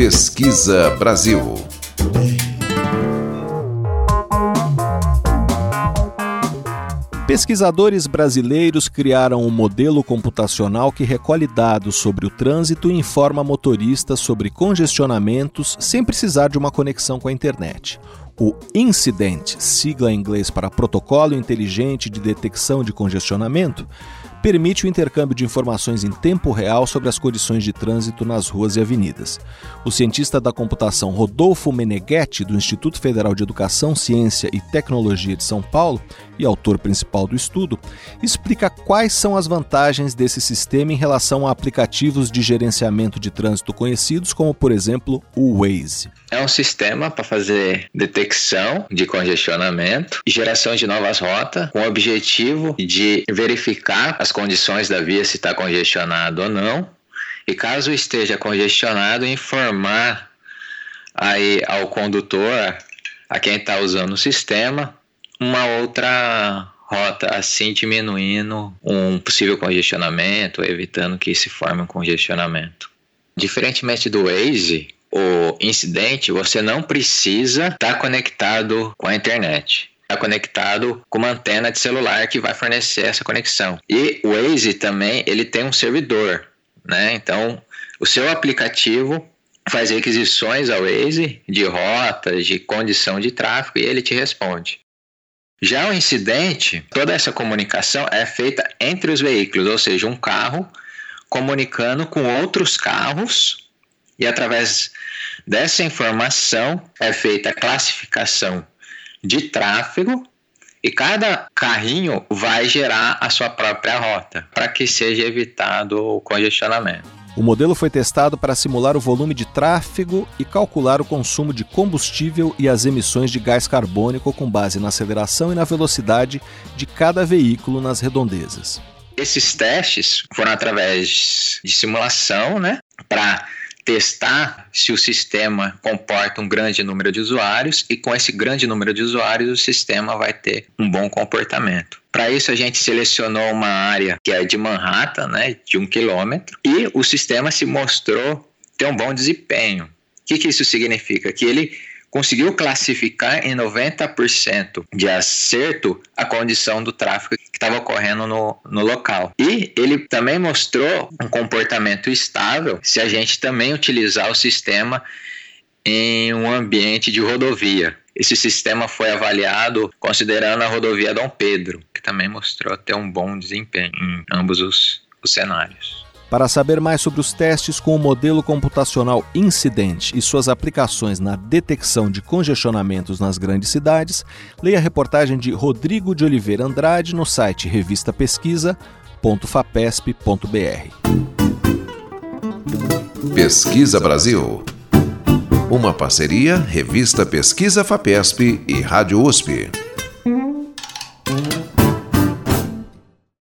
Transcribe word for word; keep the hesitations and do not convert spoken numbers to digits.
Pesquisa Brasil. Pesquisadores brasileiros criaram um modelo computacional que recolhe dados sobre o trânsito e informa motoristas sobre congestionamentos sem precisar de uma conexão com a internet. O Incident, sigla em inglês para Protocolo Inteligente de Detecção de Congestionamento, permite o intercâmbio de informações em tempo real sobre as condições de trânsito nas ruas e avenidas. O cientista da computação Rodolfo Meneghetti, do Instituto Federal de Educação, Ciência e Tecnologia de São Paulo, e autor principal do estudo, explica quais são as vantagens desse sistema em relação a aplicativos de gerenciamento de trânsito conhecidos, como, por exemplo, o Waze. É um sistema para fazer detecção de congestionamento e geração de novas rotas, com o objetivo de verificar as condições da via, se está congestionado ou não, e caso esteja congestionado, informar aí ao condutor, a quem está usando o sistema, uma outra rota, assim diminuindo um possível congestionamento, evitando que se forme um congestionamento. Diferentemente do Waze, o Incident, você não precisa estar conectado com a internet. Está conectado com uma antena de celular que vai fornecer essa conexão. E o Waze também, ele tem um servidor, né? Então, o seu aplicativo faz requisições ao Waze de rotas, de condição de tráfego, e ele te responde. Já o Incident, toda essa comunicação é feita entre os veículos, ou seja, um carro comunicando com outros carros, e através dessa informação é feita a classificação de tráfego, e cada carrinho vai gerar a sua própria rota, para que seja evitado o congestionamento. O modelo foi testado para simular o volume de tráfego e calcular o consumo de combustível e as emissões de gás carbônico com base na aceleração e na velocidade de cada veículo nas redondezas. Esses testes foram através de simulação, né, para testar se o sistema comporta um grande número de usuários, e com esse grande número de usuários o sistema vai ter um bom comportamento. Para isso a gente selecionou uma área que é de Manhattan, né, de um quilômetro, e o sistema se mostrou ter um bom desempenho. O que, que isso significa? Que ele conseguiu classificar em noventa por cento de acerto a condição do tráfego que estava ocorrendo no, no local. E ele também mostrou um comportamento estável se a gente também utilizar o sistema em um ambiente de rodovia. Esse sistema foi avaliado considerando a rodovia Dom Pedro, que também mostrou ter um bom desempenho em ambos os, os cenários. Para saber mais sobre os testes com o modelo computacional Incident e suas aplicações na detecção de congestionamentos nas grandes cidades, leia a reportagem de Rodrigo de Oliveira Andrade no site revista pesquisa ponto fapesp ponto br. Pesquisa Brasil. Uma parceria Revista Pesquisa Fapesp e Rádio U S P.